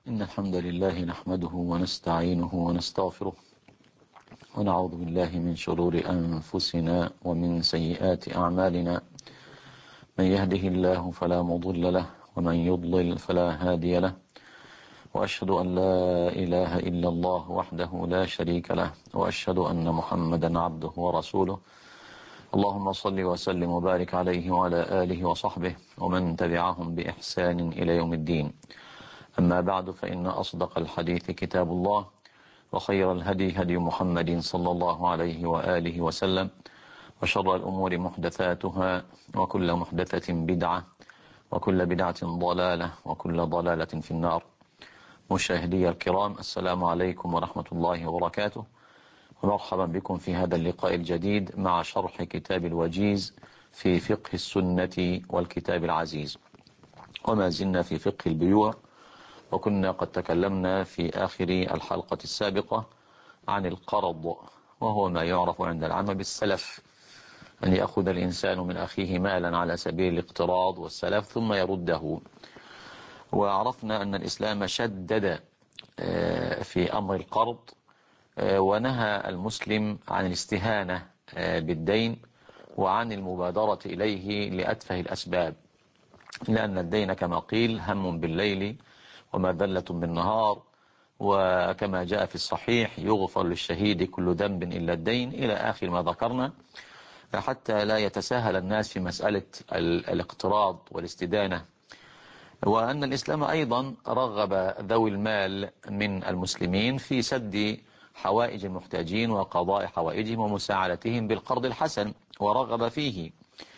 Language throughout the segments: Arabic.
إن الحمد لله نحمده ونستعينه ونستغفره ونعوذ بالله من شرور أنفسنا ومن سيئات أعمالنا. من يهده الله فلا مضل له ومن يضلل فلا هادي له، وأشهد أن لا إله إلا الله وحده لا شريك له، وأشهد أن محمدا عبده ورسوله. اللهم صل وسلم وبارك عليه وعلى آله وصحبه ومن تبعهم بإحسان إلى يوم الدين. أما بعد، فإن أصدق الحديث كتاب الله، وخير الهدي هدي محمد صلى الله عليه وآله وسلم، وشر الأمور محدثاتها، وكل محدثة بدعة، وكل بدعة ضلالة، وكل ضلالة في النار. مشاهدي الكرام، السلام عليكم ورحمة الله وبركاته، ومرحبا بكم في هذا اللقاء الجديد مع شرح كتاب الوجيز في فقه السنة والكتاب العزيز. وما زلنا في فقه البيوع، وكنا قد تكلمنا في آخر الحلقة السابقة عن القرض، وهو ما يعرف عند العامة بالسلف، أن يأخذ الإنسان من أخيه مالا على سبيل الاقتراض والسلف ثم يرده. وعرفنا أن الإسلام شدد في أمر القرض، ونهى المسلم عن الاستهانة بالدين وعن المبادرة إليه لأتفه الأسباب، لأن الدين كما قيل هم بالليل ومذلة بالنهار، وكما جاء في الصحيح يغفر للشهيد كل ذنب إلا الدين، إلى آخر ما ذكرنا، حتى لا يتساهل الناس في مسألة الاقتراض والاستدانة. وأن الإسلام أيضا رغب ذوي المال من المسلمين في سد حوائج المحتاجين وقضاء حوائجهم ومساعدتهم بالقرض الحسن، ورغب فيه.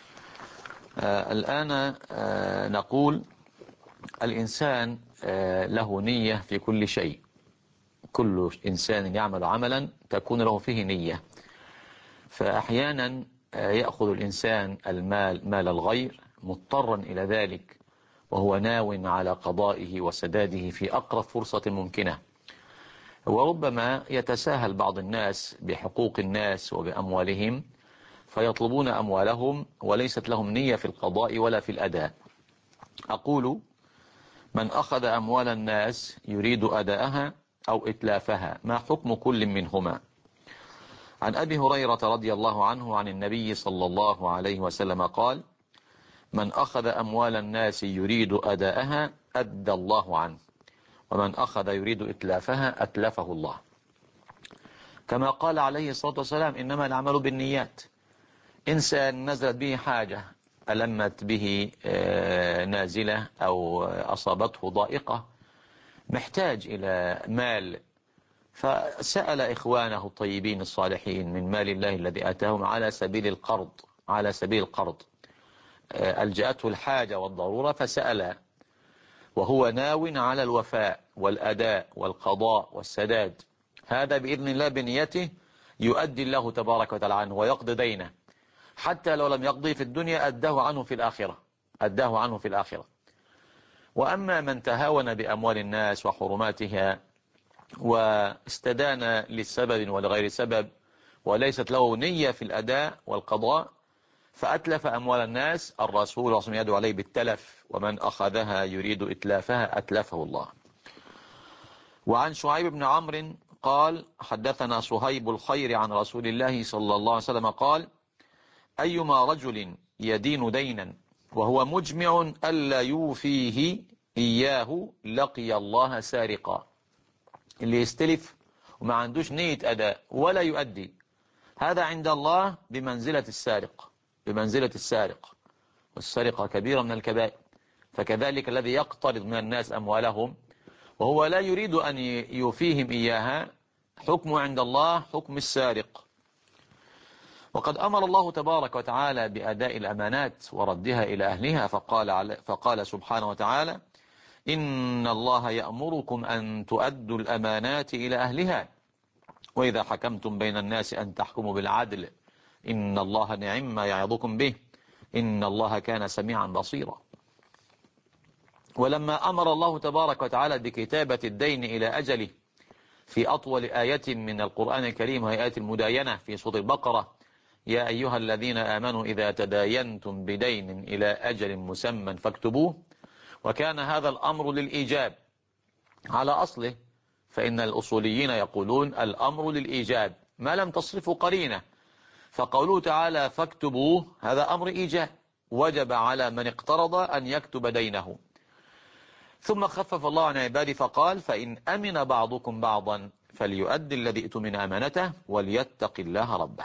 الآن نقول الإنسان له نية في كل شيء. كل إنسان يعمل عملا تكون له فيه نية، فأحيانا يأخذ الإنسان مال الغير مضطرا إلى ذلك، وهو ناو على قضائه وسداده في أقرب فرصة ممكنة. وربما يتساهل بعض الناس بحقوق الناس وبأموالهم، فيطلبون أموالهم وليست لهم نية في القضاء ولا في الأداء. أقول: من أخذ أموال الناس يريد أداءها أو إتلافها، ما حكم كل منهما؟ عن أبي هريرة رضي الله عنه عن النبي صلى الله عليه وسلم قال: من أخذ أموال الناس يريد أداءها أدى الله عنه، ومن أخذ يريد إتلافها أتلفه الله. كما قال عليه الصلاة والسلام: إنما الأعمال بالنيات. إنسان نزلت به حاجة، ألمت به نازلة أو أصابته ضائقة، محتاج إلى مال، فسأل إخوانه الطيبين الصالحين من مال الله الذي آتاهم على سبيل القرض، ألجأته الحاجة والضرورة فسأل، وهو ناو على الوفاء والأداء والقضاء والسداد. هذا بإذن الله بنيته يؤدي الله تبارك وتعالى عنه ويقضي دينه، حتى لو لم يقضي في الدنيا أداه عنه في الآخرة. وأما من تهاون بأموال الناس وحرماتها واستدان للسبب ولغير سبب، وليست له نية في الأداء والقضاء، فأتلف أموال الناس، الرسول صلى الله عليه وسلم يدعو عليه بالتلف: ومن أخذها يريد إتلافها أتلفه الله. وعن شعيب بن عمرو قال: حدثنا صهيب الخير عن رسول الله صلى الله عليه وسلم قال: أيما رجل يدين دينا وهو مجمع ألا يوفيه إياه لقي الله سارقا. اللي يستلف وما عندوش نية أداء ولا يؤدي، هذا عند الله بمنزلة السارق، والسرقة كبيرة من الكبائر. فكذلك الذي يقترض من الناس أموالهم وهو لا يريد أن يوفيهم إياها، حكمه عند الله حكم السارق. وقد أمر الله تبارك وتعالى بأداء الأمانات وردها إلى أهلها، فقال سبحانه وتعالى: إن الله يأمركم أن تؤدوا الأمانات إلى أهلها، وإذا حكمتم بين الناس أن تحكموا بالعدل، إن الله نعم ما يعظكم به، إن الله كان سميعا بصيرا. ولما أمر الله تبارك وتعالى بكتابة الدين إلى أجله في أطول آية من القرآن الكريم، وهي آية المداينة في سورة البقرة: يا أيها الذين آمنوا إذا تداينتم بدين إلى أجل مسمى فاكتبوه، وكان هذا الأمر للإيجاب، على أصله، فإن الأصوليين يقولون الأمر للإيجاب ما لم تصرفه قرينة، فقوله تعالى فاكتبوه هذا أمر إيجاب، وجب على من اقترض أن يكتب دينه. ثم خفف الله عن عباده فقال فإن أمن بعضكم بعضا فليؤدي الذي ائتمن أمانته وليتق الله ربه.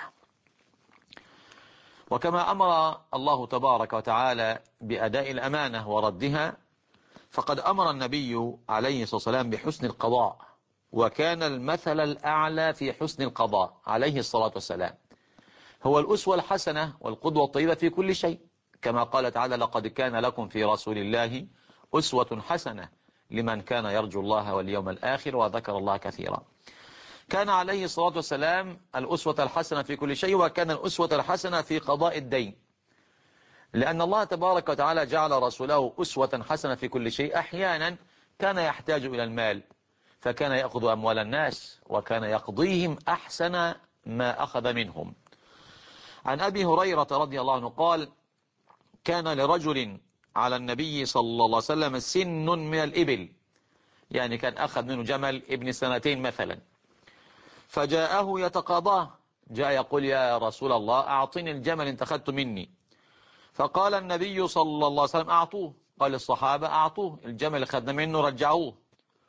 وكما أمر الله تبارك وتعالى بأداء الأمانة وردها، فقد أمر النبي عليه الصلاة والسلام بحسن القضاء، وكان المثل الأعلى في حسن القضاء عليه الصلاة والسلام، هو الأسوة الحسنة والقدوة الطيبة في كل شيء، كما قال تعالى لقد كان لكم في رسول الله أسوة حسنة لمن كان يرجو الله واليوم الآخر وذكر الله كثيرا. كان عليه الصلاة والسلام الأسوة الحسنة في كل شيء، وكان الأسوة الحسنة في قضاء الدين، لأن الله تبارك وتعالى جعل رسوله أسوة حسنة في كل شيء. أحيانا كان يحتاج إلى المال فكان يأخذ أموال الناس وكان يقضيهم أحسن ما أخذ منهم. عن أبي هريرة رضي الله عنه قال كان لرجل على النبي صلى الله عليه وسلم سن من الإبل، يعني كان أخذ منه جمل ابن سنتين مثلا، فجاءه يتقاضاه، جاء يقول يا رسول الله أعطني الجمل انت أخذت مني، فقال النبي صلى الله عليه وسلم أعطوه. قال الصحابة أعطوه الجمل اللي أخذنا منه رجعوه،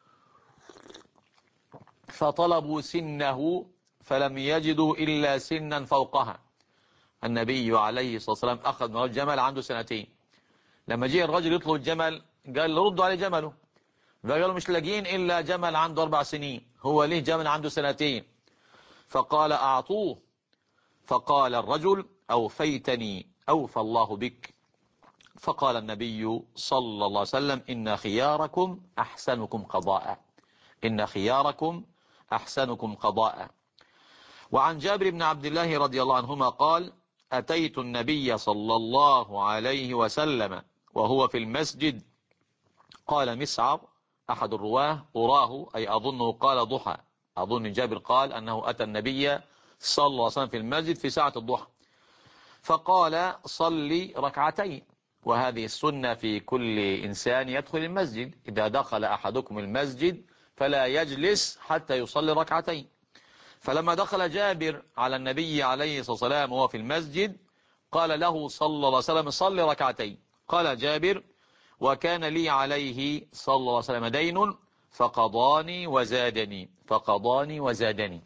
فطلبوا سنه فلم يجدوا إلا سنا فوقها. النبي عليه الصلاة والسلام أخذ من الجمل عنده سنتين، لما جاء الرجل يطلب الجمل قال ردوا عليه جمله، فقالوا مش لاقين إلا جمل عنده 4 سنين، هو ليه جمل عنده سنتين؟ فقال أعطوه. فقال الرجل أوفيتني أوفى الله بك. فقال النبي صلى الله عليه وسلم إن خياركم أحسنكم قضاء، إن خياركم أحسنكم قضاء. وعن جابر بن عبد الله رضي الله عنهما قال أتيت النبي صلى الله عليه وسلم وهو في المسجد، قال مسعر أحد الرواه أراه أي أظنه قال ضحى، أظن جابر قال أنه أتى النبي صلى الله عليه وسلم في المسجد في ساعة الضحى، فقال صلي ركعتين، وهذه السنة في كل إنسان يدخل المسجد، إذا دخل أحدكم المسجد فلا يجلس حتى يصلي ركعتين. فلما دخل جابر على النبي عليه الصلاة والسلام وهو في المسجد قال له صلى الله عليه وسلم صلي ركعتين. قال جابر وكان لي عليه صلى الله عليه وسلم دين فقضاني وزادني، فقضاني وزادني.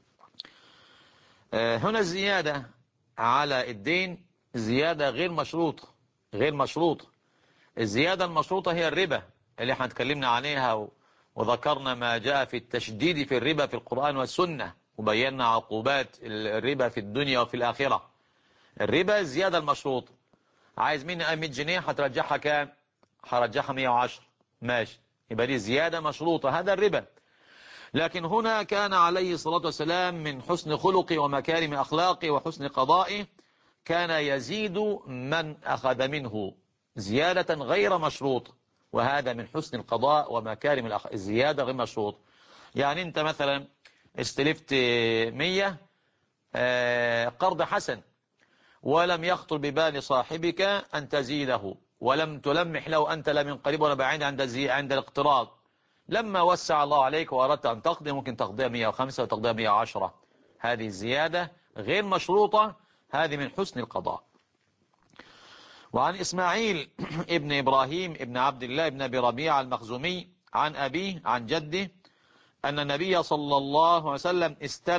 هنا الزيادة على الدين زيادة غير مشروطة، غير مشروطة. الزيادة المشروطة هي الربا اللي احنا اتكلمنا عليها وذكرنا ما جاء في التشديد في الربا في القرآن والسنة، وبينا عقوبات الربا في الدنيا وفي الآخرة. الربا الزيادة المشروطة، عايز مني 100 جنيه هترجعها كام؟ هرجعها 110، ماشي، يبقى دي زيادة مشروطة، هذا الربا. لكن هنا كان عليه الصلاة والسلام من حسن خلقه ومكارم أخلاقه وحسن قضائه كان يزيد من أخذ منه زيادة غير مشروطة، وهذا من حسن القضاء ومكارم الزيادة غير مشروطة. يعني أنت مثلا استلفت 100 قرض حسن، ولم يخطر ببال صاحبك أن تزيده، ولم تلمح له أنت لا من قريب ولا بعيد عند الاقتراض، لما وسع الله عليك وأردت أن تقضي ممكن تقضيها 105 وتقضيها 110، هذه الزيادة غير مشروطة، هذه من حسن القضاء. وعن إسماعيل ابن إبراهيم ابن عبد الله ابن أبي ربيعة المخزومي عن أبيه عن جده أن النبي صلى الله عليه وسلم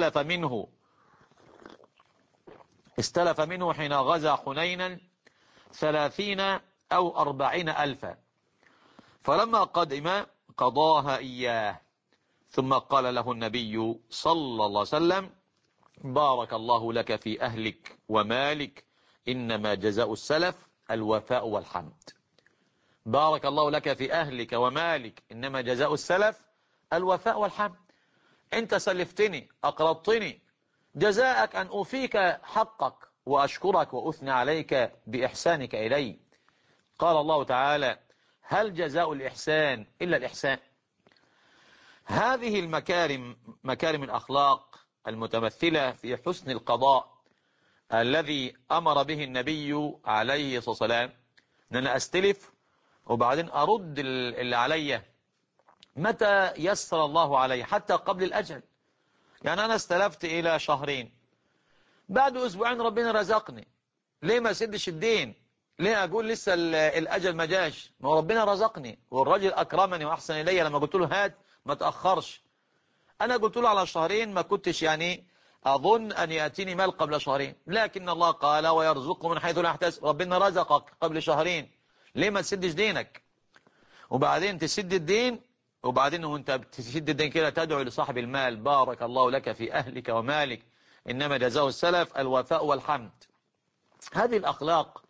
استلف منه حين غزا حنينا 30 أو 40 ألفا، فلما قدم قضاها إياه، ثم قال له النبي صلى الله عليه وسلم بارك الله لك في أهلك ومالك، إنما جزاء السلف الوفاء والحمد. بارك الله لك في أهلك ومالك، إنما جزاء السلف الوفاء والحمد. أنت سلفتني أقرضتني، جزاءك أن أوفيك حقك وأشكرك وأثني عليك بإحسانك إلي. قال الله تعالى هل جزاء الإحسان إلا الإحسان؟ هذه المكارم مكارم الأخلاق المتمثلة في حسن القضاء الذي أمر به النبي عليه الصلاة والسلام، أن أنا أستلف وبعدين أرد اللي عليا متى يسر الله علي حتى قبل الأجل. يعني أنا استلفت إلى شهرين، بعد أسبوعين ربنا رزقني، ليه ما سدش الدين؟ ليه أقول لسه الأجل ما جاش؟ ما هو ربنا رزقني والراجل أكرمني وأحسن إلي لما قلت له هات ما تأخرش. أنا قلت له على شهرين، ما كنتش يعني أظن أن يأتيني مال قبل شهرين، لكن الله قال ويرزقه من حيث لا يحتسب. ربنا رزقك قبل شهرين، ليه ما تسدش دينك؟ وبعدين تسد الدين، وبعدين وانت بتسد الدين كده تدعو لصاحب المال بارك الله لك في أهلك ومالك، إنما جزاء السلف الوفاء والحمد. هذه الأخلاق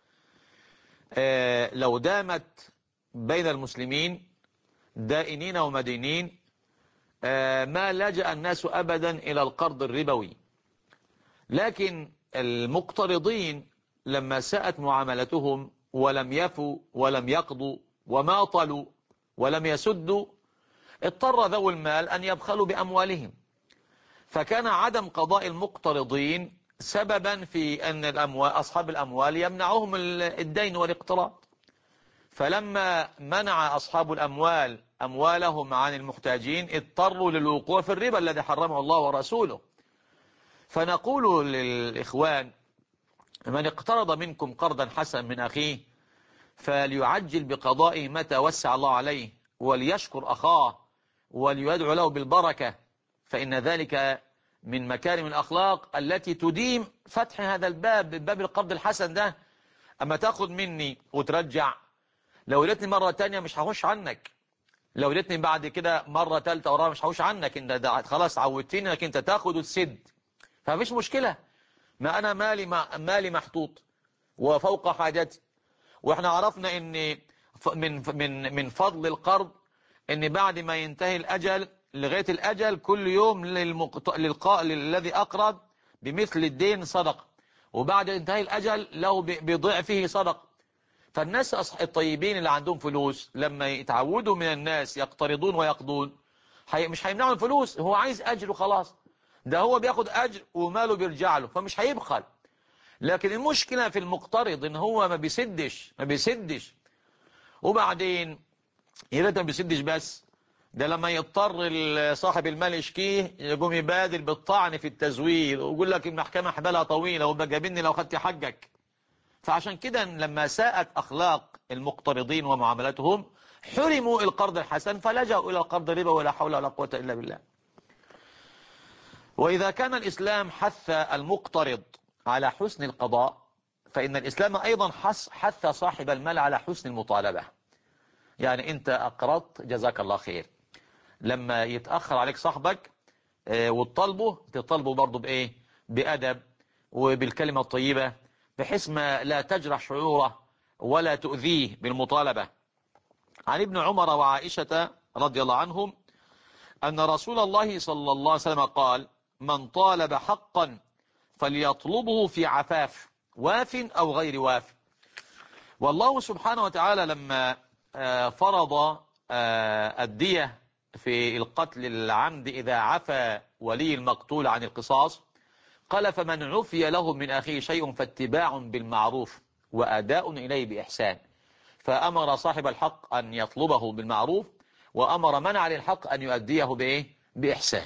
لو دامت بين المسلمين دائنين ومدينين ما لجأ الناس أبدا إلى القرض الربوي. لكن المقترضين لما ساءت معاملتهم ولم يفوا ولم يقضوا وماطلوا ولم يسدوا، اضطر ذو المال أن يبخلوا بأموالهم، فكان عدم قضاء المقترضين سببا في أن أصحاب الأموال يمنعهم الدين والاقتراض. فلما منع أصحاب الأموال أموالهم عن المحتاجين اضطروا للوقوع في الربا الذي حرمه الله ورسوله. فنقول للإخوان: من اقترض منكم قرضا حسنا من أخيه فليعجل بقضائه متى وسع الله عليه، وليشكر أخاه وليدعو له بالبركة، فإن ذلك من مكارم الأخلاق التي تديم فتح هذا باب القرض الحسن ده. أما تاخد مني وترجع، لو لقيتني مرة تانية مش هخش عنك، لو لقيتني بعد كده مرة تالتة ورابعة مش هخش عنك، انت خلاص عودتني انك انت تاخد وتسد، فمفيش مشكلة. ما أنا مالي محطوط وفوق حاجتي. واحنا عرفنا ان من فضل القرض ان بعد ما ينتهي الأجل لغاية الأجل كل يوم للذي أقرض بمثل الدين صدقة، وبعد انتهاء الأجل له بضعفه صدقة. فالناس الطيبين اللي عندهم فلوس لما يتعودوا من الناس يقترضون ويقضون مش هيمنعوا الفلوس، هو عايز أجر وخلاص، ده هو بياخد أجر وماله بيرجع له فمش هيبخل. لكن المشكلة في المقترض ان هو ما بيسدش. وبعدين يا ريت ما بيسدش بس، ده لما يضطر صاحب المال يشكيه يقوم يبادر بالطعن في التزوير ويقول لك المحكمة حبالها طويلة وبقى جابني لو خدت حقك. فعشان كده لما ساءت أخلاق المقترضين ومعاملتهم حرموا القرض الحسن فلجأوا إلى القرض الربا، ولا حول ولا قوة إلا بالله. وإذا كان الإسلام حث المقترض على حسن القضاء، فإن الإسلام أيضا حث صاحب المال على حسن المطالبة. يعني أنت أقرضت جزاك الله خير، لما يتأخر عليك صاحبك تطالبه برضه بإيه؟ بأدب وبالكلمة الطيبة، بحيث ما لا تجرح شعوره ولا تؤذيه بالمطالبة. عن ابن عمر وعائشة رضي الله عنهم أن رسول الله صلى الله عليه وسلم قال: من طالب حقا فليطلبه في عفاف واف أو غير واف. والله سبحانه وتعالى لما فرض الدية في القتل العمد إذا عفى ولي المقتول عن القصاص، قال: فمن عفي له من أخيه شيء فاتباع بالمعروف وأداء إليه بإحسان. فأمر صاحب الحق أن يطلبه بالمعروف، وأمر من عليه الحق أن يؤديه بإيه؟ بإحسان.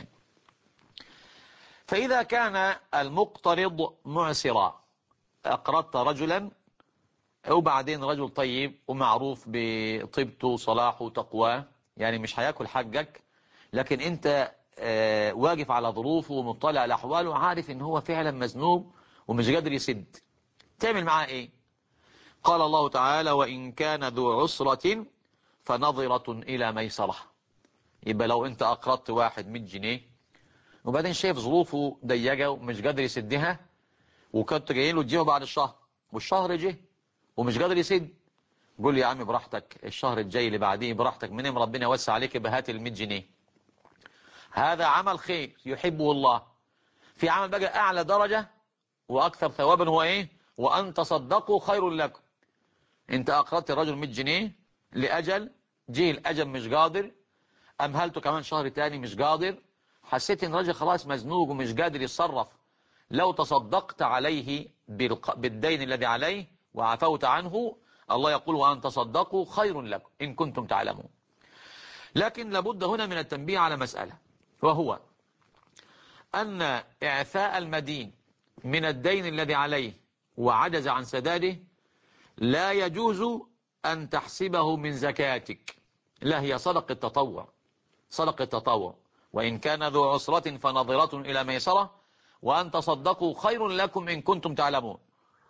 فإذا كان المقترض معسرا، أقرضت رجلا وبعدين رجل طيب ومعروف بطيبته وصلاحه وتقواه، يعني مش هياكل حقك، لكن انت واقف على ظروفه ومطلع على أحواله وعارف ان هو فعلا مزنوب ومش قادر يسد، تعمل معاه ايه؟ قال الله تعالى: وإن كان ذو عسرة فنظرة إلى ميسرة. يبقى لو انت أقرضت واحد 100 جنيه وبعدين شايف ظروفه ضيقة ومش قادر يسدها، وكنت جاي له تجيه بعد الشهر والشهر جه ومش قادر يسد، قول لي يا عم براحتك، الشهر الجاي اللي بعديه براحتك، منين ربنا يوسع عليك بهات ال 100 جنيه. هذا عمل خير يحبه الله. في عمل بقى أعلى درجة وأكثر ثوابا هو إيه؟ وأن تصدقوا خير لكم. أنت أقرضت الرجل 100 جنيه لأجل، جه الأجل مش قادر، أمهلته كمان شهر تاني مش قادر، حسيت إن الرجل خلاص مزنوق ومش قادر يتصرف، لو تصدقت عليه بالدين الذي عليه وعفوت عنه، الله يقول: وأن تصدقوا خير لكم إن كنتم تعلمون. لكن لابد هنا من التنبيه على مسألة، وهو أن إعفاء المدين من الدين الذي عليه وعجز عن سداده لا يجوز أن تحسبه من زكاتك، لا، هي صدقة تطوع، صدقة تطوع، وإن كان ذو عسرة فنظرة إلى ميسرة وأن تصدقوا خير لكم إن كنتم تعلمون.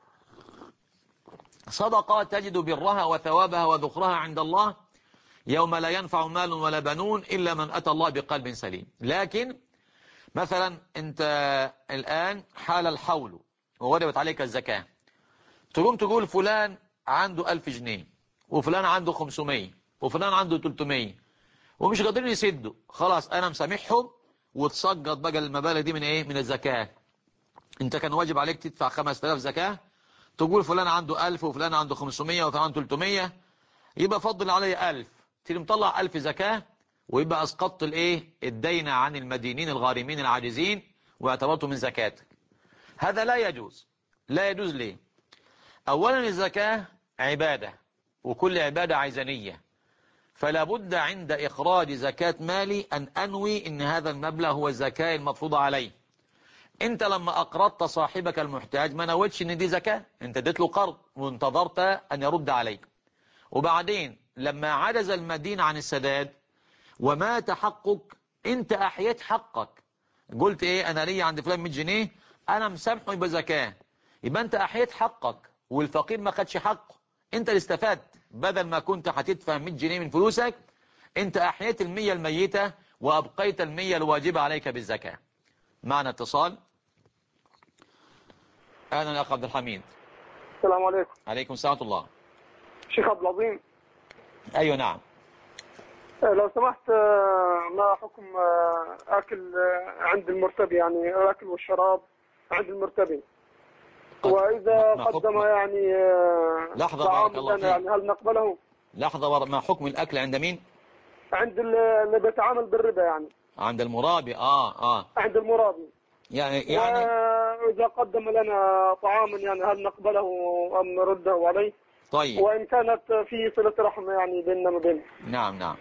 صدقة تجد برها وثوابها وذخرها عند الله يوم لا ينفع مال ولا بنون إلا من أتى الله بقلب سليم. لكن مثلا أنت الآن حال الحول ووجبت عليك الزكاة، تقوم تقول فلان عنده 1000 جنيه وفلان عنده 500 وفلان عنده 300 ومش قادرين يسدوا، خلاص أنا مسامحهم، وتسقط بقى المبالغ دي من إيه؟ من الزكاة. أنت كان واجب عليك تدفع 5000 زكاة، تقول فلان عنده 1000 وفلان عنده 500 وفلان عنده 300، يبقى فضل علي 1000، تيجي مطلع 1000 زكاة، ويبقى أسقطت الإيه؟ الدين عن المدينين الغارمين العاجزين واعتبرته من زكاتك. هذا لا يجوز. لا يجوز ليه؟ أولا الزكاة عبادة، وكل عبادة عايزة نية، فلا بد عند إخراج زكاة مالي أن أنوي إن هذا المبلغ هو الزكاة المفروضة عليه. أنت لما أقرضت صاحبك المحتاج ما نويتش إن دي زكاة، أنت اديت له قرض وانتظرت أن يرد عليك، وبعدين لما عجز المدين عن السداد ومات حقك أنت أحييت حقك، قلت إيه؟ أنا لي عند فلان 100 جنيه أنا مسامحه يبقى زكاة، يبقى أنت أحييت حقك والفقير ما خدش حقه، أنت اللي استفدت، بدل ما كنت هتدفع 100 جنيه من فلوسك أنت أحييت 100 الميتة وأبقيت 100 الواجبة عليك بالزكاة. معنا اتصال. أهلا يا أخ عبد الحميد. السلام عليكم. عليكم السلام ورحمة الله. شيخ عبد العظيم. أيوة نعم. لو سمحت، ما حكم أكل عند المرتبي، يعني الأكل والشراب عند المرتبي، وإذا قدم يعني لحظة طعام بارك الله لنا، فيك. يعني هل نقبله؟ لحظة، ما حكم الأكل عند مين؟ عند اللي بيتعامل بالربا، يعني عند المرابي. عند المرابي. يعني وإذا قدم لنا طعاما يعني هل نقبله أم نرده عليه؟ طيب. وإن كانت في صلة رحم يعني بيننا وبينه. نعم.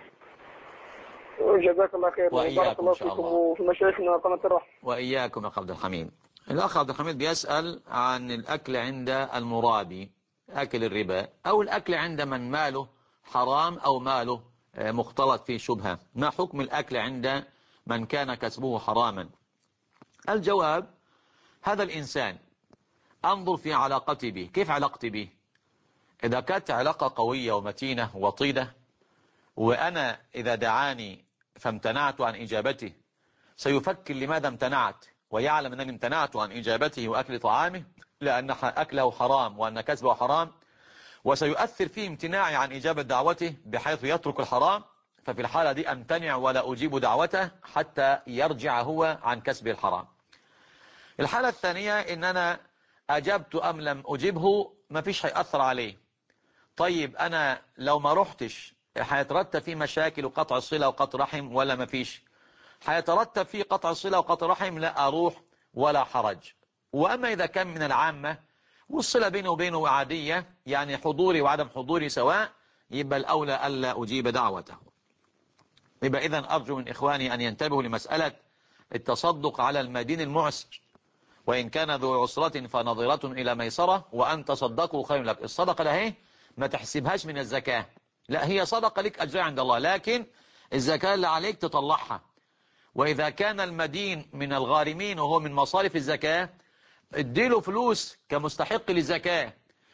جزاك الله خير، وبارك وإياكم إن الله شاء فيكم الله. وفي مشايخنا قناة الرحمة. وإياكم يا أخ عبد الحميد. الأخ عبد الحميد بيسأل عن الأكل عند المرابي، أكل الربا، أو الأكل عند من ماله حرام أو ماله مختلط فيه شبهة. ما حكم الأكل عند من كان كسبه حراما؟ الجواب: هذا الإنسان أنظر في علاقتي به، كيف علاقتي به؟ إذا كانت علاقة قوية ومتينة وطيدة، وأنا إذا دعاني فامتنعت عن إجابته سيفكر لماذا امتنعت، ويعلم أنني امتنعت عن إجابته وأكل طعامه لأن أكله حرام وأن كسبه حرام، وسيؤثر فيه امتناعي عن إجابة دعوته بحيث يترك الحرام، ففي الحالة دي أمتنع ولا أجيب دعوته حتى يرجع هو عن كسب الحرام. الحالة الثانية إن أنا أجبت أم لم أجبه ما فيش هيأثر عليه. طيب أنا لو ما رحتش هيترتب فيه مشاكل وقطع الصلة وقطع رحم ولا ما فيش؟ هيترتب فيه قطع الصلة وقطع رحم، لا أروح ولا حرج. وأما إذا كان من العامة والصلة بينه وبينه عادية، يعني حضوري وعدم حضوري سواء، يبقى الأولى ألا أجيب دعوته. يبقى إذن أرجو من إخواني أن ينتبهوا لمسألة التصدق على المدين المعسر، وإن كان ذو عسرة فنظرة إلى ميسرة وأن تصدقوا خير لك. الصدقة لهي ما تحسبهاش من الزكاة، لا، هي صدقة لك أجر عند الله، لكن الزكاة اللي عليك تطلعها. وإذا كان المدين من الغارمين وهو من مصارف الزكاة اديله فلوس كمستحق للزكاة،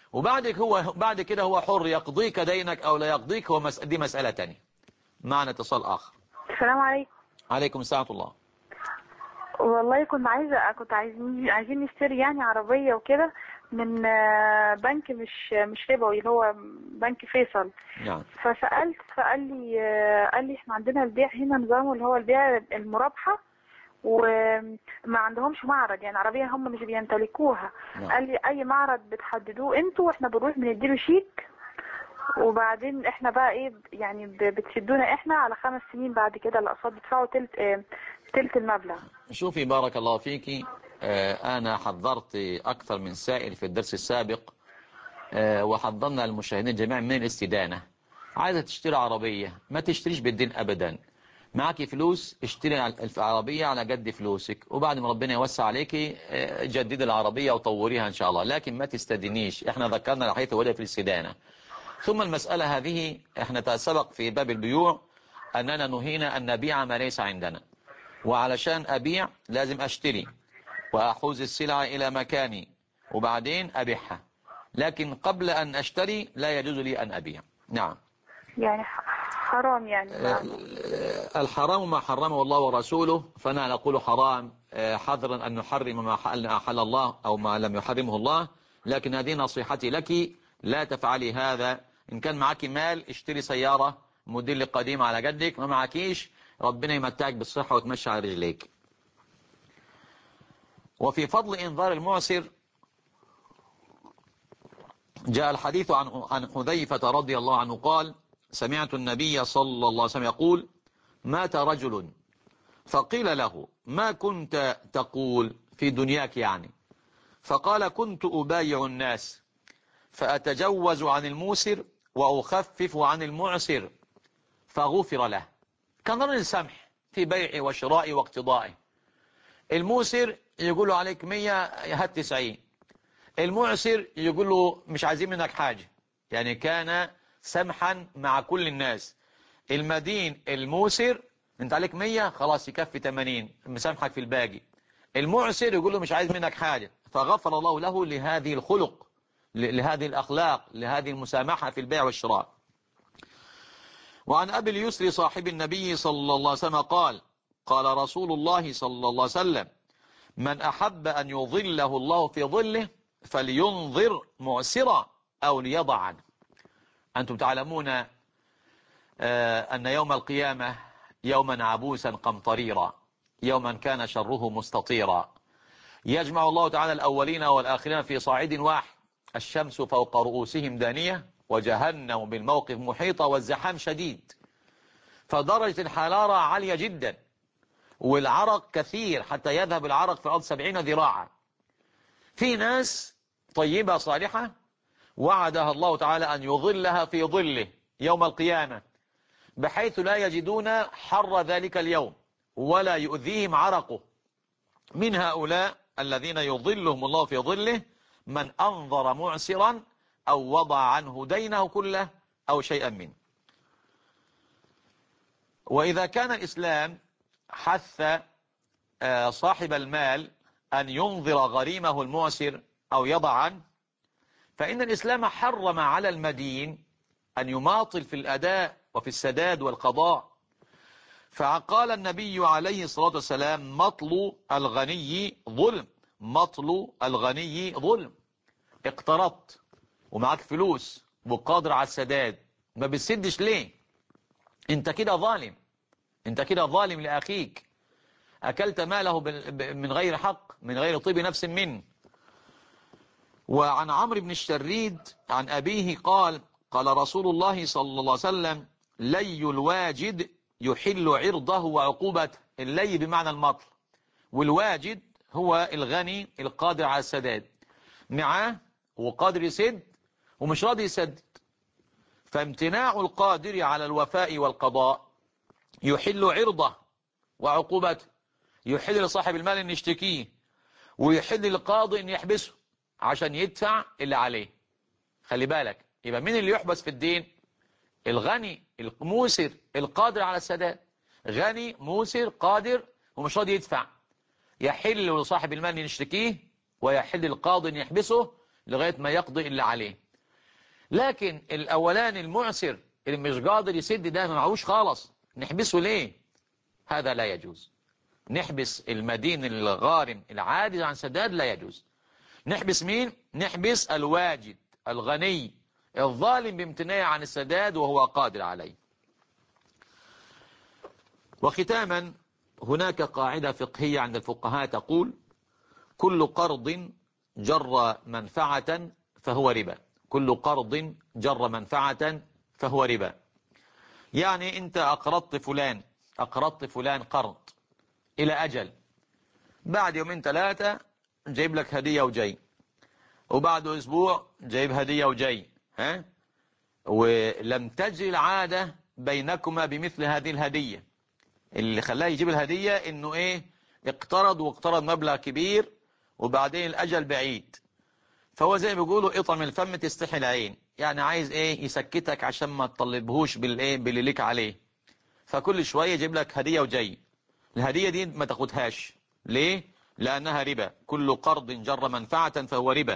بعد كده هو حر يقضيك دينك أو لا يقضيك، دي مسألة تانية. معنا اتصال آخر. السلام عليكم. عليكم السلام ورحمة الله. والله كنت عايزين نشتري يعني عربية وكده من بنك مش ربوي، اللي هو بنك فيصل. نعم. فسألت قال لي احنا عندنا البيع هنا نظامه اللي هو البيع المرابحة، وما عندهمش معرض، يعني عربية هم مش بيمتلكوها. نعم. قال لي اي معرض بتحددوه انتوا واحنا بنروح بنديله شيك، وبعدين احنا بقى ايه يعني بتشدونا احنا على 5 سنين، بعد كده الاقساط بتدفعوا تلت المبلغ. شوفي بارك الله فيكي، أنا حضرت أكثر من سائل في الدرس السابق، وحضرنا المشاهدين جميعا من الاستدانة. عايزة تشتري عربية، ما تشتريش بالدين أبدا. معاكي فلوس اشتري العربية على قد فلوسك، وبعد ما ربنا يوسع عليكي جدد العربية وطوريها إن شاء الله، لكن ما تستدينيش. احنا ذكرنا الحديث ولا في الاستدانة. ثم المسألة هذه احنا سبق في باب البيوع أننا نهينا أن نبيع ما ليس عندنا، وعلشان أبيع لازم أشتري وأحوز السلعة إلى مكاني وبعدين أبيعها، لكن قبل أن أشتري لا يجوز لي أن أبيع. نعم. يعني حرام يعني الحرام ما حرمه الله ورسوله، فأنا نقول حرام حذرا أن نحرم ما أحل الله أو ما لم يحرمه الله. لكن هذه نصيحتي لك، لا تفعلي هذا. إن كان معك مال اشتري سيارة موديل قديم على قدك، ما معكيش ربنا يمتعك بالصحة وتمشي على رجليك. وفي فضل إنذار المعسر جاء الحديث عن حذيفة رضي الله عنه قال: سمعت النبي صلى الله عليه وسلم يقول: مات رجل فقيل له: ما كنت تقول في دنياك يعني؟ فقال: كنت أبايع الناس فأتجوز عن الموسر وأخفف عن المعسر، فغفر له. كان رجل سمح في بيعه وشرائه واقتضائه. الموسر يقول له عليك 100 هات 90، المعسر يقول له مش عايزين منك حاجة. يعني كان سمحا مع كل الناس. المدين الموسر انت عليك 100 خلاص يكفي 80 مسامحك في الباقي. المعسر يقول له مش عايز منك حاجة، فغفر الله له لهذه الخلق، لهذه الأخلاق، لهذه المسامحة في البيع والشراء. وعن أبي اليسر صاحب النبي صلى الله عليه وسلم قال: قال رسول الله صلى الله عليه وسلم: من أحب أن يظله الله في ظله فلينظر معسرا أو ليضع عنه. أنتم تعلمون أن يوم القيامة يوما عبوسا قمطريرا، يوما كان شره مستطيرا، يجمع الله تعالى الأولين والآخرين في صعيد واحد، الشمس فوق رؤوسهم دانية وجهنم بالموقف محيطة والزحام شديد، فدرجة الحرارة عالية جدا والعرق كثير حتى يذهب العرق في الأرض 70 ذراعا. في ناس طيبة صالحة وعدها الله تعالى أن يظلها في ظله يوم القيامة بحيث لا يجدون حر ذلك اليوم ولا يؤذيهم عرقه. من هؤلاء الذين يظلهم الله في ظله من أنظر معسرا أو وضع عنه دينه كله أو شيئا منه. وإذا كان الإسلام حث صاحب المال أن ينظر غريمه المعسر أو يضع عنه، فإن الإسلام حرم على المدين أن يماطل في الأداء وفي السداد والقضاء. فقال النبي عليه الصلاة والسلام: مطل الغني ظلم، مطل الغني ظلم. اقترضت ومعك فلوس وقادر على السداد، ما بتسدش ليه؟ انت كده ظالم، انت كده ظالم لأخيك، أكلت ماله من غير حق، من غير طيب نفس منه. وعن عمرو بن الشريد عن أبيه قال: قال رسول الله صلى الله عليه وسلم: لي الواجد يحل عرضه وعقوبته. اللي بمعنى المطل، والواجد هو الغني القادر على السداد، معاه وقادر يسد ومش راضي يسدد، فامتناع القادر على الوفاء والقضاء يحل عرضه وعقوبته، يحل لصاحب المال ان يشتكيه، ويحل للقاضي ان يحبسه عشان يدفع اللي عليه. خلي بالك، يبقى مين اللي يحبس في الدين؟ الغني الموسر القادر على السداد. غني موسر قادر ومش راضي يدفع، يحل لصاحب المال ان يشتكيه ويحل للقاضي ان يحبسه لغاية ما يقضي اللي عليه. لكن الاولاني المعسر اللي مش قادر يسد ده ما معهوش خالص، نحبسه ليه؟ هذا لا يجوز. نحبس المدين الغارم العاجز عن سداد لا يجوز. نحبس مين؟ نحبس الواجد الغني الظالم بامتناع عن السداد وهو قادر عليه. وختاما، هناك قاعدة فقهية عند الفقهاء تقول: كل قرض جر منفعة فهو ربا. كل قرض جر منفعة فهو ربا. يعني انت أقرضت فلان قرض إلى أجل، بعد يومين 3 جايب لك هدية وجاي، وبعد أسبوع جايب هدية وجاي، ولم تجري العادة بينكما بمثل هذه الهدية. اللي خلاه يجيب الهدية انه ايه، واقترض مبلغ كبير وبعدين الاجل بعيد. فهو زي ما بيقولوا اطعم الفم تستحي العين، يعني عايز ايه يسكتك عشان ما تطلبهوش بالايه باللي ليك عليه. فكل شوية يجيب لك هدية وجاي. الهدية دي ما تاخدهاش. ليه؟ لأنها ربا، كل قرض جر منفعة فهو ربا.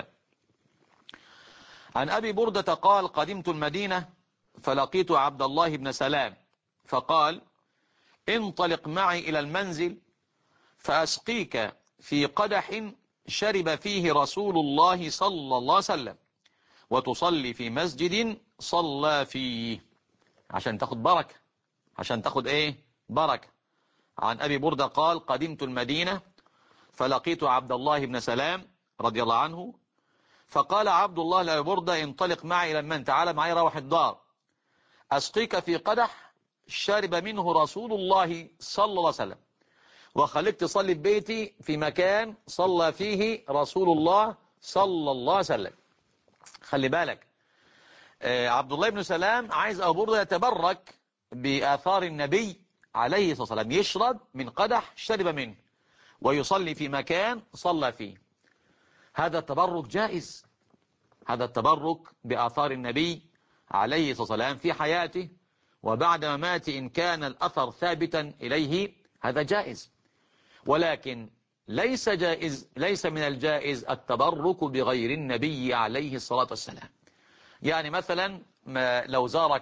عن أبي بردة قال قدمت المدينة فلقيت عبد الله بن سلام فقال انطلق معي إلى المنزل فأسقيك في قدح شرب فيه رسول الله صلى الله عليه وسلم وتصلي في مسجد صلى فيه، عشان تاخد بركة، عشان تاخد ايه بركة. عن أبي بردة قال قدمت المدينة فلقيت عبد الله بن سلام رضي الله عنه فقال عبد الله لأبي بردة انطلق معي إلى المنزل، تعال معي روح الدار أسقيك في قدح شرب منه رسول الله صلى الله عليه وسلم وخليك تصلي في بيتي في مكان صلى فيه رسول الله صلى الله عليه وسلم. خلي بالك، عبد الله بن سلام عايز أبو بردة يتبرك بآثار النبي عليه الصلاة والسلام، يشرب من قدح شرب منه ويصلي في مكان صلى فيه. هذا التبرك جائز، هذا التبرك بآثار النبي عليه الصلاة والسلام في حياته وبعد مماته إن كان الأثر ثابتا إليه هذا جائز. ولكن ليس من الجائز التبرك بغير النبي عليه الصلاة والسلام. يعني مثلا لو زارك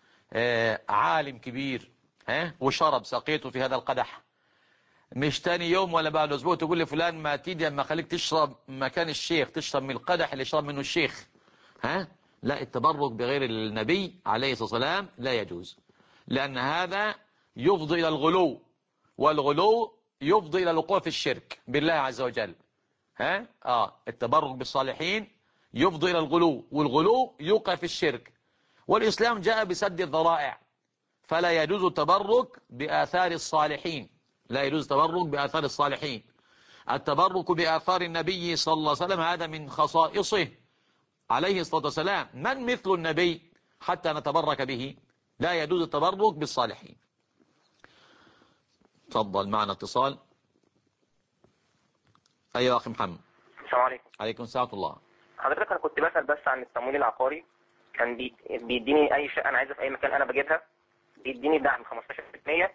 عالم كبير وشرب سقيته في هذا القدح، مش تاني يوم ولا بعد اسبوع تقول لي فلان ما تيجي اما خليك تشرب مكان الشيخ، تشرب من القدح اللي شرب منه الشيخ. لا، التبرك بغير النبي عليه الصلاة والسلام لا يجوز، لأن هذا يفضي إلى الغلو، والغلو يفضي إلى الوقوع في الشرك بالله عز وجل. التبرك بالصالحين يفضي إلى الغلو، والغلو يوقع في الشرك، والإسلام جاء بسد الذرائع، فلا يجوز التبرك بآثار الصالحين، لا يجوز التبرك بآثار الصالحين. التبرك بآثار النبي صلى الله عليه وسلم هذا من خصائصه عليه الصلاة والسلام. من مثل النبي حتى نتبرك به؟ لا يجوز التبرك بالصالحين. تفضل معنا اتصال. أيها أخي محمد. السلام عليكم. عليكم السلام ورحمة الله. حضرتك أنا كنت بسأل بس عن التمويل العقاري، كان بيديني أي شقة أنا عايزها في أي مكان أنا بجيبها بيديني دعم 15%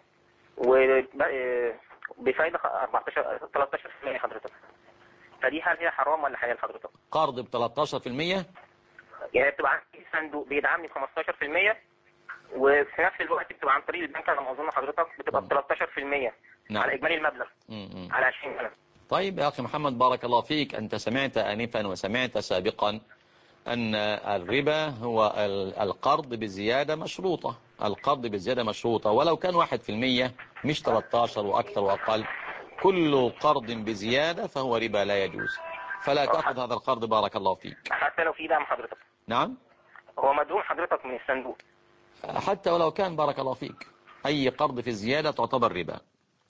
وبفايدة 13% حضرتك. فدي هل هي حرام ولا حلال حضرتك؟ قرض ب 13%؟ يعني بتبقى عندي صندوق بيدعمني ب 15% وفي نفس الوقت بتبقى عن طريق البنك على ما أظن حضرتك بتبقى ب 13%. نعم. على إجمالي المبلغ على 20 سنة. طيب يا أخي محمد بارك الله فيك، أنت سمعت آنفا وسمعت سابقا أن الربا هو القرض بزيادة مشروطة، القرض بزيادة مشروطة ولو كان 1% مش 13 وأكثر وأقل، كل قرض بزيادة فهو ربا لا يجوز، فلا تأخذ هذا القرض بارك الله فيك. حتى لو في دعم حضرتك؟ نعم، هو مدعوم حضرتك من الصندوق حتى ولو كان بارك الله فيك، أي قرض في الزيادة تعتبر ربا.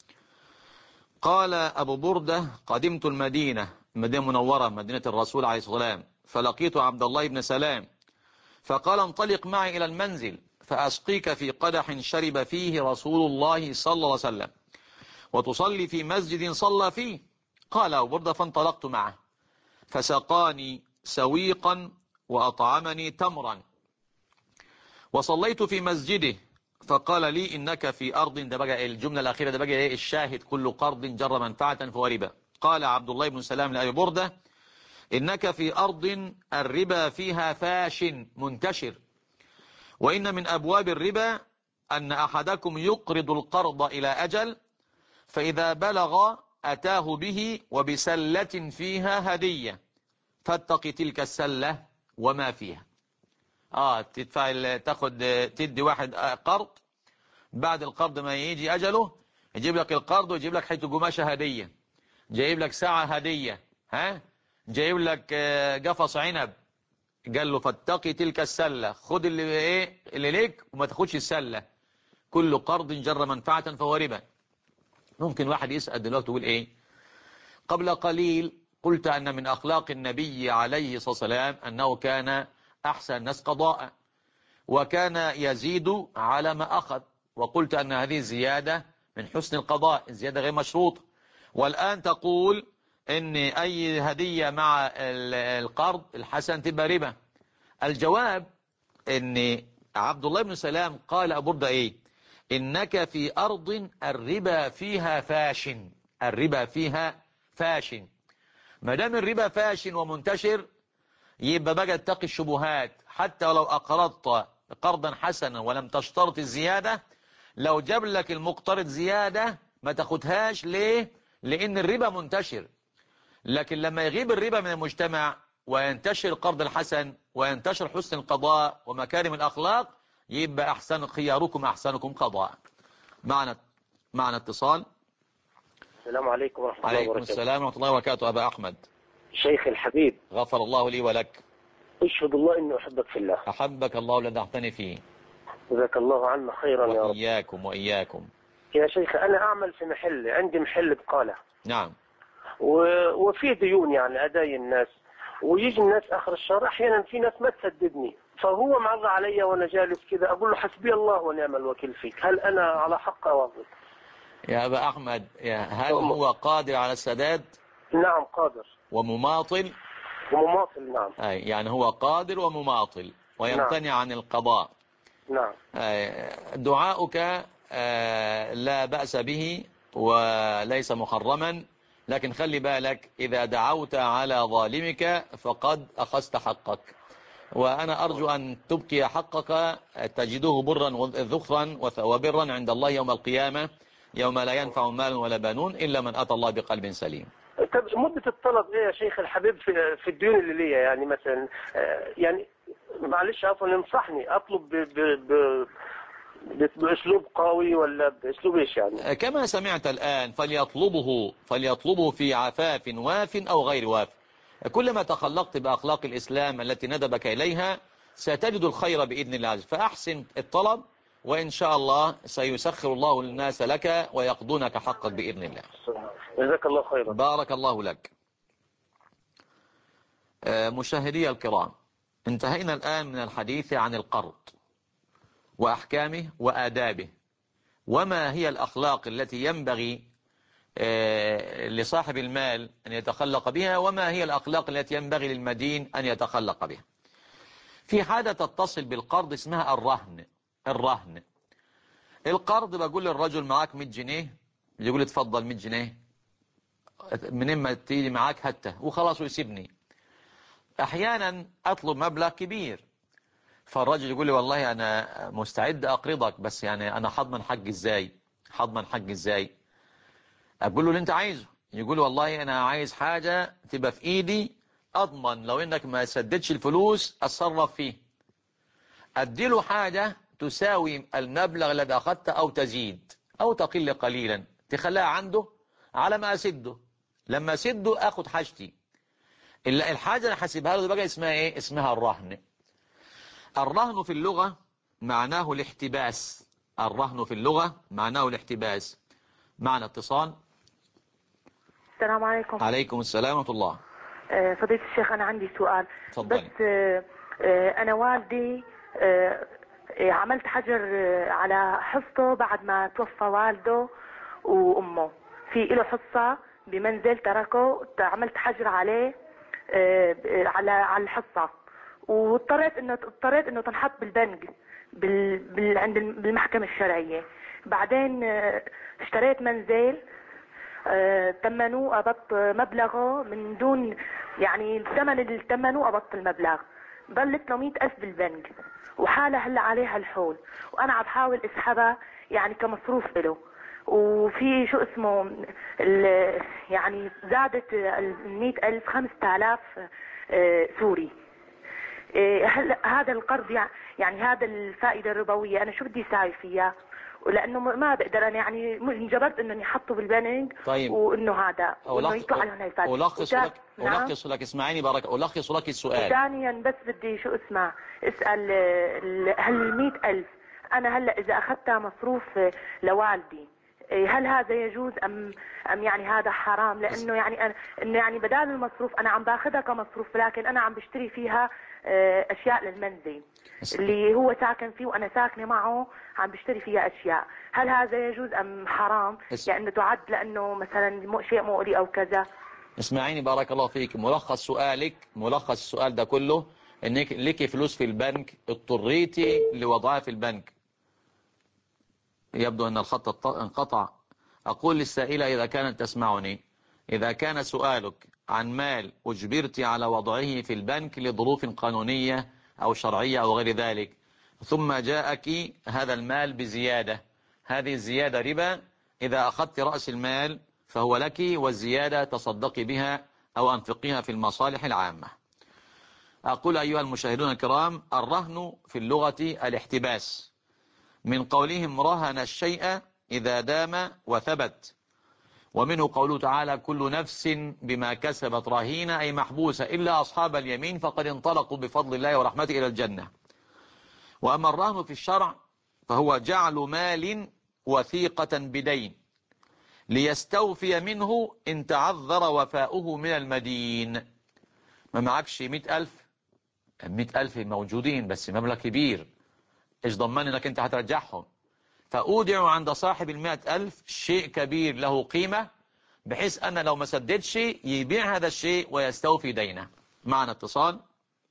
قال أبو بردة قدمت المدينة المنورة مدينة الرسول عليه الصلاة والسلام فلقيت عبد الله بن سلام فقال انطلق معي إلى المنزل فأسقيك في قدح شرب فيه رسول الله صلى الله عليه وسلم وتصلي في مسجد صلى فيه. قال أبو بردة فانطلقت معه فسقاني سويقا وأطعمني تمرا وصليت في مسجده فقال لي إنك في أرض، ده بقى الجملة الأخيرة، ده بقى إيه الشاهد، كل قرض جر منفعة فهو ربا. قال عبد الله بن سلام لأبي بردة إنك في أرض الربا فيها فاش منتشر، وإن من أبواب الربا أن أحدكم يقرض القرض إلى أجل فإذا بلغ أتاه به وبسلة فيها هدية فاتق تلك السلة وما فيها. تدفع تدي واحد قرض، بعد القرض ما يجي أجله يجيب لك القرض ويجيب لك حيث قماشة هدية، جايب لك ساعة هدية، جايب لك قفص عنب، قال له فاتقي تلك السلة، خد اللي ليك وما تاخدش السلة، كل قرض جر منفعة فهو ربا. ممكن واحد يسأل دلوقتي يقول قبل قليل قلت أن من أخلاق النبي عليه الصلاة والسلام أنه كان أحسن الناس قضاء، وكان يزيد على ما أخذ، وقلت أن هذه زيادة من حسن القضاء، زيادة غير مشروطة. والآن تقول إن أي هدية مع القرض الحسن تبقى ربا. الجواب إن عبد الله بن سلام قال أبو بردة إيه؟ إنك في أرض الربا فيها فاش. الربا فيها فاش. ما دام الربا فاش ومنتشر يبقى بقى اتقي الشبهات. حتى ولو أقرضت قرضا حسنا ولم تشترط الزيادة، لو جاب لك المقترض زيادة ما تاخدهاش. ليه؟ لأن الربا منتشر. لكن لما يغيب الربا من المجتمع وينتشر القرض الحسن وينتشر حسن القضاء ومكارم الأخلاق، يبقى أحسن خياركم أحسنكم قضاء. معنا اتصال. السلام عليكم ورحمة الله عليكم وبركاته. السلام ورحمة الله وبركاته. أبا أحمد، شيخ الحبيب، غفر الله لي ولك. أشهد الله إني أحبك في الله. أحبك الله الذي أعطني فيه. جزاك الله عنا خيرا يا رب. وإياكم وإياكم. يا شيخ أنا أعمل في محل، عندي محل بقالة. نعم. وفي ديون يعني أداي الناس، ويجي الناس آخر الشهر أحيانا في ناس ما تسددني، فهو معرض علي وأنا جالس كذا أقول له حسبي الله ونعم الوكيل فيك، هل أنا على حق أو أغلط؟ يا أبا أحمد، هل هو قادر على السداد؟ نعم قادر. ومماطل؟ ومماطل نعم. أي يعني هو قادر ومماطل ويمتنع عن القضاء. نعم. دعاؤك لا بأس به وليس محرما، لكن خلي بالك إذا دعوت على ظالمك فقد أخذت حقك. وأنا أرجو أن تبقي حقك تجده برا ذخرا وبرا عند الله يوم القيامة، يوم لا ينفع مال ولا بنون إلا من أتى الله بقلب سليم. طب مدة الطلب إيه يا شيخ الحبيب في الديون اللي ليا؟ يعني مثلا يعني معلش عفوا ينصحني أطلب بأسلوب قوي ولا بأسلوب إيش يعني؟ كما سمعت الآن، فليطلبه في عفاف واف أو غير واف. كلما تخلقت بأخلاق الإسلام التي ندبك إليها ستجد الخير بإذن الله عز وجل. فأحسن الطلب وإن شاء الله سيسخر الله الناس لك ويقضونك حقك بإذن الله. جزاك الله خيرا. بارك الله لك. مشاهدي الكرام، انتهينا الآن من الحديث عن القرض وأحكامه وآدابه، وما هي الأخلاق التي ينبغي لصاحب المال أن يتخلق بها، وما هي الأخلاق التي ينبغي للمدين أن يتخلق بها. في حاجة تتصل بالقرض اسمها الرهن. القرض بقول للرجل معاك 100 جنيه، يقول اتفضل 100 جنيه، منين ما تيجي معاك هته وخلاص ويسيبني. أحيانا أطلب مبلغ كبير، فالرجل يقول لي والله أنا مستعد أقرضك، بس يعني أنا حضمن حق إزاي؟ أقول له اللي أنت عايزه. يقول لي والله أنا عايز حاجة تبقى في إيدي أضمن لو إنك ما سددش الفلوس أتصرف فيه. أديله حاجة تساوي المبلغ الذي أخذته أو تزيد أو تقل قليلا، تخليها عنده على ما أسده. لما أسده أخذ حاجتي. الحاجة اللي حاسبها له بقى اسمها إيه؟ اسمها الرهن. الرهن في اللغة معناه الاحتباس. الرهن في اللغة معناه الاحتباس. معنا اتصال. السلام عليكم. عليكم السلام ورحمة الله. فضيلة الشيخ أنا عندي سؤال. تفضلي. بس أنا والدي عملت حجر على حصته بعد ما توفى والده وأمه، في له حصة بمنزل تركه، عملت حجر عليه على الحصة، واضطريت انه تنحط بالبنك عند بالمحكمة الشرعية. بعدين اشتريت منزل ثمنه قبضت مبلغه من دون يعني الثمن اللي ثمنه قبضت المبلغ، ضلت له 100,000 بالبنك، وحالة هلا عليها الحول، وانا عم بحاول اسحبها يعني كمصروف له. وفي شو اسمه يعني زادت 100,000 5,000 سوري. هلا هذا القرض يعني هذا الفائدة الربوية أنا شو بدي ساوي فيها؟ ولأنه ما بقدر أنا يعني انجبرت إنه يحطوا بالبنك. طيب. وإنه هذا وإنه يطلع عليهم الفائدة. ألخص لك اسمعيني بارك، ألخص لك السؤال. وثانيا بس بدي شو اسمه اسأل هل 100,000 أنا هلا إذا أخذتها مصروف لوالدي هل هذا يجوز ام يعني هذا حرام؟ لانه يعني انه يعني بدال المصروف انا عم باخذها كمصروف، لكن انا عم بشتري فيها اشياء للمنزل اللي هو ساكن فيه وانا ساكنه معه، عم بشتري فيها اشياء. هل هذا يجوز ام حرام؟ يعني تعد لانه مثلا شيء مؤذي او كذا. اسمعيني بارك الله فيك، ملخص سؤالك، ملخص السؤال ده كله انك لك فلوس في البنك اضطريتي لوضعها في البنك. يبدو ان الخط انقطع. اقول للسائلة اذا كانت تسمعني، اذا كان سؤالك عن مال اجبرت على وضعه في البنك لظروف قانونية او شرعية او غير ذلك، ثم جاءك هذا المال بزيادة، هذه الزيادة ربا. اذا اخذت رأس المال فهو لك، والزيادة تصدقي بها او انفقيها في المصالح العامة. اقول ايها المشاهدون الكرام، الرهن في اللغة الاحتباس، من قولهم رهن الشيء إذا دام وثبت، ومنه قوله تعالى كل نفس بما كسبت رهينة، أي محبوسة إلا أصحاب اليمين فقد انطلقوا بفضل الله ورحمته إلى الجنة. وأما الرهن في الشرع فهو جعل مال وثيقة بدين ليستوفي منه إن تعذر وفاؤه من المدين. ما معكش 100,000، 100,000 موجودين بس مبلغ كبير، إيش ضمن إنك أنت هترجعهم؟ فأودع عند صاحب 100,000 شيء كبير له قيمة، بحيث أن لو ما سددش يبيع هذا الشيء ويستوفي دينه. معنا اتصال.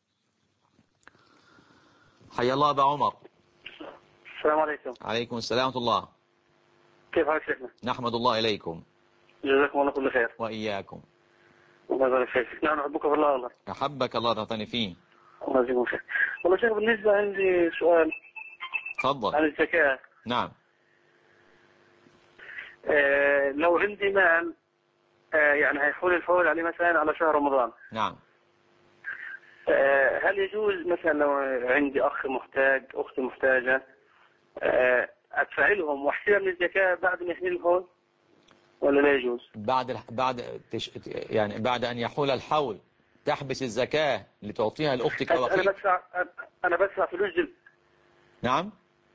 حيا الله أبا عمر. السلام عليكم. عليكم السلام ورحمة الله. كيف حالك شيخنا؟ نحمد الله إليكم. جزاكم الله كل خير. وإياكم. الله يبارك فيك. نحن نحبك في الله والله. أحبك الله تعطيني فيه. الله يجزيكم خير. والله شيخ بالنسبة عندي سؤال تفضل. عن الزكاة. نعم. لو عندي مال يعني هيحول الفول عليه مثلا على شهر رمضان. نعم. هل يجوز مثلا لو عندي أخ محتاج، أختي محتاجة، أدفع لهم واحسبها من الزكاة بعد ما يحول الفول ولا لا يجوز؟ يعني بعد أن يحول الحول تحبس الزكاة لتعطيها لأختك أو أخيك؟ أنا بدفع فلوس نعم.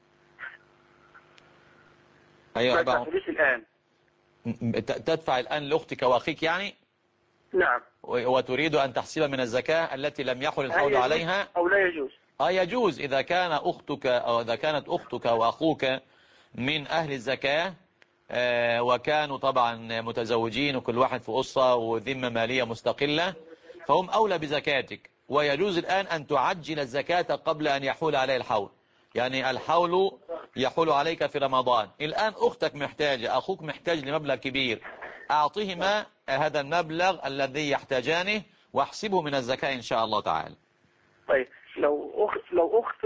أيوة بدفع فلوس الآن. تدفع الآن لأختك وأخيك يعني؟ نعم. وتريد أن تحسبها من الزكاة التي لم يحل الحول عليها؟ أو لا يجوز؟ يجوز إذا كان أختك أو إذا كانت أختك وأخوك من أهل الزكاة، وكانوا طبعا متزوجين وكل واحد في أسرة وذمة مالية مستقلة، فهم أولى بزكاتك. ويجوز الآن أن تعجل الزكاة قبل أن يحول عليه الحول، يعني الحول يحول عليك في رمضان، الآن أختك محتاجة، أخوك محتاج لمبلغ كبير، أعطيهما هذا المبلغ الذي يحتاجانه واحسبه من الزكاة إن شاء الله تعالى. طيب لو أخت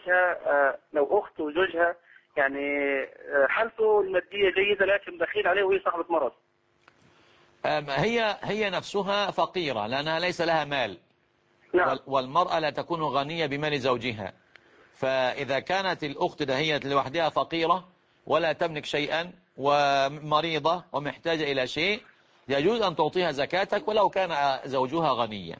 وزوجها يعني حالته المادية جيدة لكن بخيل عليه وهي صاحبة مرض. هي نفسها فقيرة لأنها ليس لها مال. نعم. والمرأة لا تكون غنية بمال زوجها، فإذا كانت الأخت دهية لوحدها فقيرة ولا تملك شيئا ومريضة ومحتاجة إلى شيء، يجوز أن تعطيها زكاتك ولو كان زوجها غنيا.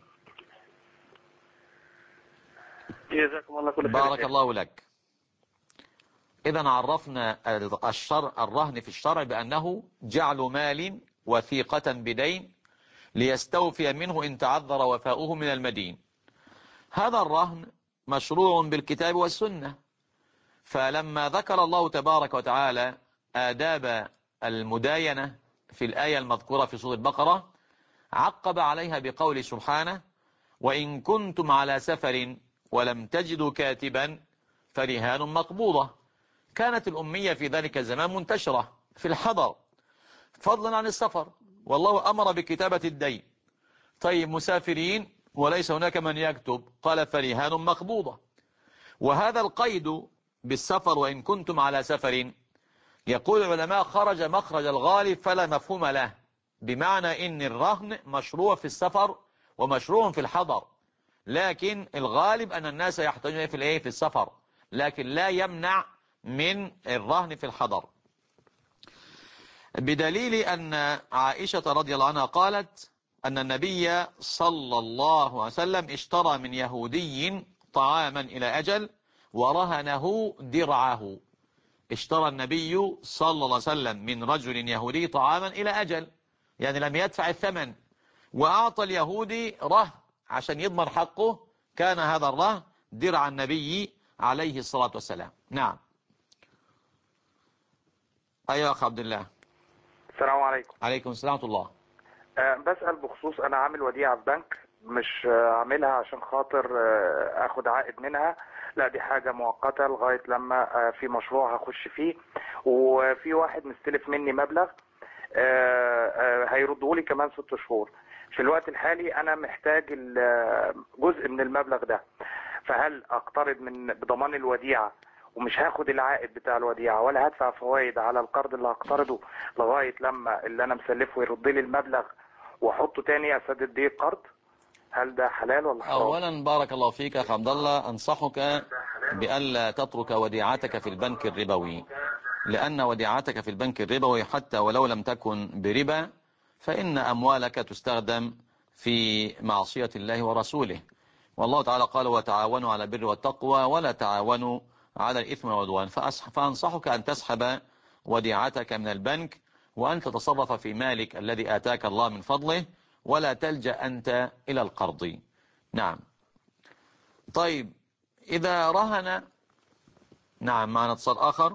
جزاكم الله كل خير. بارك الله لك. إذا عرفنا الرهن في الشرع بأنه جعل مال وثيقة بدين ليستوفي منه إن تعذر وفاؤه من المدين. هذا الرهن مشروع بالكتاب والسنة، فلما ذكر الله تبارك وتعالى آداب المداينة في الآية المذكورة في سورة البقرة، عقب عليها بقول سبحانه وإن كنتم على سفر ولم تجدوا كاتبا فرهان مقبوضة. كانت الأمية في ذلك الزمان منتشرة في الحضر فضلا عن السفر، والله أمر بكتابة الدين. طيب مسافرين وليس هناك من يكتب، قال فرهان مقبوضة. وهذا القيد بالسفر وإن كنتم على سفر، يقول العلماء خرج مخرج الغالب فلا مفهوم له، بمعنى إن الرهن مشروع في السفر ومشروع في الحضر، لكن الغالب أن الناس يحتاجون في السفر، لكن لا يمنع من الرهن في الحضر، بدليل أن عائشة رضي الله عنها قالت أن النبي صلى الله عليه وسلم اشترى من يهودي طعاما إلى أجل ورهنه درعه، اشترى النبي صلى الله عليه وسلم من رجل يهودي طعاما إلى أجل، يعني لم يدفع الثمن، وأعطى اليهودي رهن عشان يضمن حقه، كان هذا الرهن درع النبي عليه الصلاة والسلام. نعم. أيها أخ عبد الله. السلام عليكم. عليكم السلام ورحمة الله. بسأل بخصوص أنا عامل وديعة في بنك، مش عاملها عشان خاطر أخد عائد منها، لا دي حاجة مؤقتة لغاية لما في مشروع هخش فيه، وفي واحد مستلف مني مبلغ هيردهولي كمان 6 شهور. في الوقت الحالي أنا محتاج جزء من المبلغ ده، فهل أقترض بضمان الوديعة ومش هاخد العائد بتاع الوديعة ولا هدفع فوائد على القرض اللي هقترضه لغاية لما اللي أنا مسلفه يرد لي المبلغ واحطه تاني اسدد بيه القرض؟ هل ده حلال ولا حرام؟ اولا بارك الله فيك يا اخ عبد الله، انصحك بألا تترك وديعتك في البنك الربوي، لأن وديعتك في البنك الربوي حتى ولو لم تكن بربا فإن أموالك تستخدم في معصية الله ورسوله، والله تعالى قال وتعاونوا على البر والتقوى ولا تعاونوا على الإثم والعدوان. فأنصحك أن تسحب وديعتك من البنك وأن تتصرف في مالك الذي آتاك الله من فضله، ولا تلجأ أنت إلى القرض. نعم. طيب إذا رهن، نعم معنا اتصال آخر.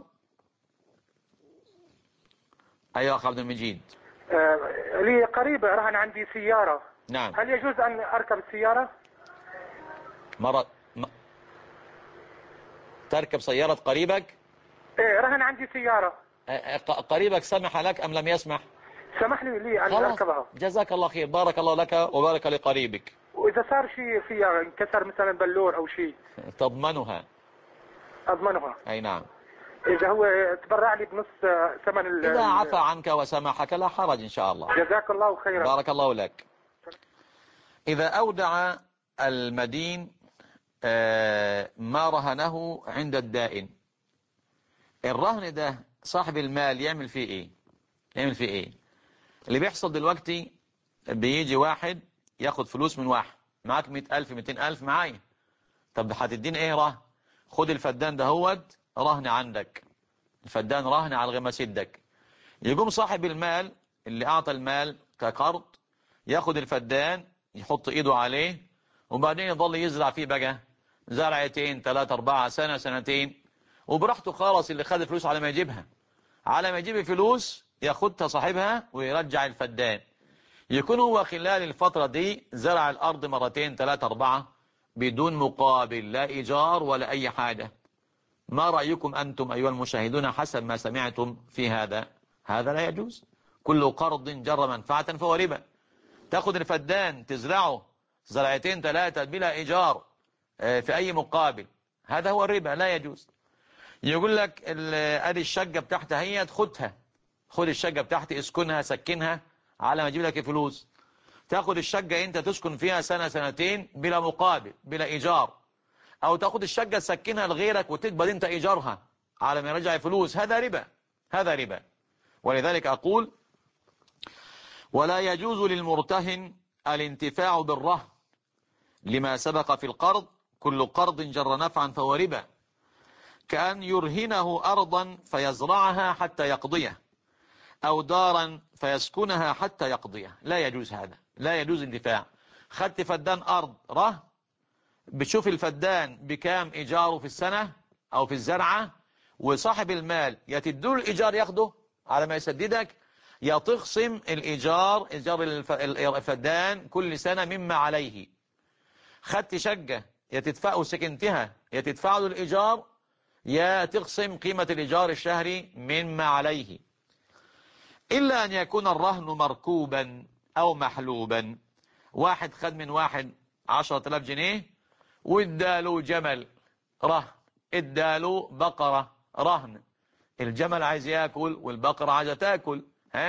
أيها أخ عبد المجيد. لي قريبة رهن عندي سيارة. نعم. هل يجوز أن أركب السيارة؟ تركب سيارة قريبك؟ إيه رهن عندي سيارة. قريبك سمح لك أم لم يسمح؟ سمح لي أن أركبها. جزاك الله خير، بارك الله لك وبارك لقريبك. وإذا صار شيء فيها انكسر مثلا بلور أو شيء تضمنها؟ أضمنها. أي نعم. إذا هو تبرع لي بنص ثمن إذا عفى عنك وسمحك لا حرج إن شاء الله. جزاك الله خيرا. بارك الله لك. إذا أودع المدين ما رهنه عند الدائن، الرهن ده صاحب المال يعمل فيه إيه؟ يعمل فيه إيه؟ اللي بيحصل دلوقتي بيجي واحد ياخد فلوس من واحد، معاك 100,000 200,000 معايا، طب هتدين إيه رهن؟ خد الفدان ده هوت رهن عندك، الفدان رهن على غماس يدك. يقوم صاحب المال اللي أعطى المال كقرض ياخد الفدان يحط إيده عليه، وبعدين يظل يزرع فيه بقى زرعتين 3 4 سنة سنتين، وبراحته خالص. اللي خد فلوس على ما يجيبها، على ما يجيب فلوس ياخدها صاحبها ويرجع الفدان. يكون هو خلال الفترة دي زرع الأرض 2 3 4 بدون مقابل، لا إيجار ولا أي حاجة. ما رأيكم أنتم أيها المشاهدون حسب ما سمعتم في هذا؟ هذا لا يجوز. كل قرض جر منفعة فهو ربا. تاخد الفدان تزرعه 2 3 بلا إيجار في أي مقابل، هذا هو الربا، لا يجوز. يقول لك ادي الشقة بتاعتها هي خدها، خد الشقة بتاعتي اسكنها سكنها على ما اجيب لك فلوس. تاخد الشقة انت تسكن فيها سنة سنتين بلا مقابل بلا ايجار، او تاخد الشقة تسكنها لغيرك وتقبل انت ايجارها على ما يرجع فلوس، هذا ربا، هذا ربا. ولذلك اقول ولا يجوز للمرتهن الانتفاع بالرهن لما سبق في القرض، كل قرض جر نفعا فهو ربا، كأن يرهنه أرضا فيزرعها حتى يقضيه، أو دارا فيسكنها حتى يقضيه. لا يجوز هذا، لا يجوز انتفاع. خدت فدان أرض رهن، بتشوف الفدان بكام إيجاره في السنة أو في الزرعة، وصاحب المال يا تدور الإيجار ياخده على ما يسددك، يا تخصم الإيجار إيجار الفدان كل سنة مما عليه. خدت شقة يا تدفعه سكنتها يا تدفع له الإيجار، يا تقسم قيمة الإيجار الشهري مما عليه، إلا أن يكون الرهن مركوبا أو محلوبا. واحد خد من واحد 10,000 جنيه واداله جمل رهن، اداله بقرة رهن، الجمل عايز ياكل والبقرة عايزة تاكل،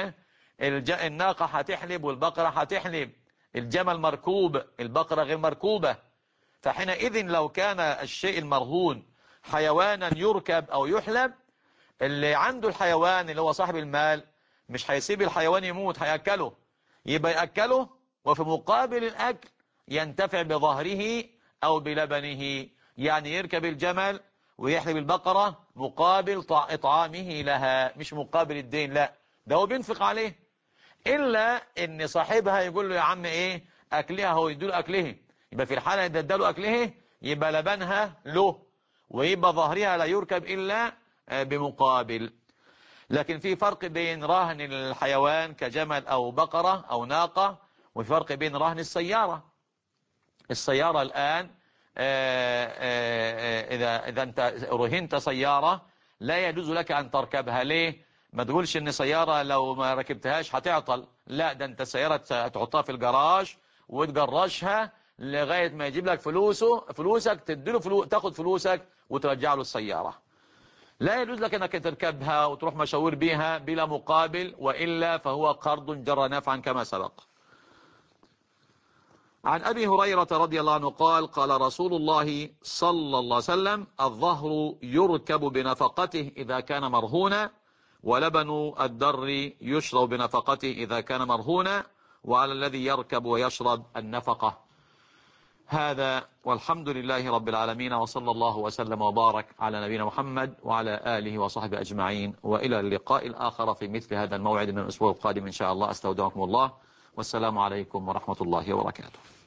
الناقة هتحلب والبقرة هتحلب، الجمل مركوب البقرة غير مركوبة. فحينئذ لو كان الشيء المرهون حيوانا يركب أو يحلب، اللي عنده الحيوان اللي هو صاحب المال مش هيسيب الحيوان يموت، هيأكله، يبقى يأكله وفي مقابل الأكل ينتفع بظهره أو بلبنه، يعني يركب الجمل ويحلب البقرة مقابل إطعامه لها، مش مقابل الدين، لا ده هو بينفق عليه. إلا إن صاحبها يقول له يا عم إيه أكلها، هو يدوله أكله، يبقى في الحالة إذا اداله أكله يبقى لبنها له، ويبقى ظهرها لا يركب إلا بمقابل. لكن في فرق بين رهن الحيوان كجمل أو بقرة أو ناقة، وفي فرق بين رهن السيارة. السيارة الآن إذا أنت رهنت سيارة لا يجوز لك أن تركبها. ليه؟ ما تقولش إن سيارة لو ما ركبتهاش هتعطل، لا ده أنت السيارة تحطها في الجراج وتجرشها لغاية ما يجيب لك فلوسك، تديله تاخد فلوسك وترجع له السيارة. لا يجوز لك أنك تركبها وتروح مشاوير بها بلا مقابل، وإلا فهو قرض جر نفعا كما سبق. عن أبي هريرة رضي الله عنه قال قال رسول الله صلى الله عليه وسلم الظهر يركب بنفقته إذا كان مرهونا، ولبن الدر يشرب بنفقته إذا كان مرهونا، وعلى الذي يركب ويشرب النفقة. هذا والحمد لله رب العالمين، وصلى الله وسلم وبارك على نبينا محمد وعلى آله وصحبه أجمعين، وإلى اللقاء الآخر في مثل هذا الموعد من الأسبوع القادم إن شاء الله. أستودعكم الله، والسلام عليكم ورحمة الله وبركاته.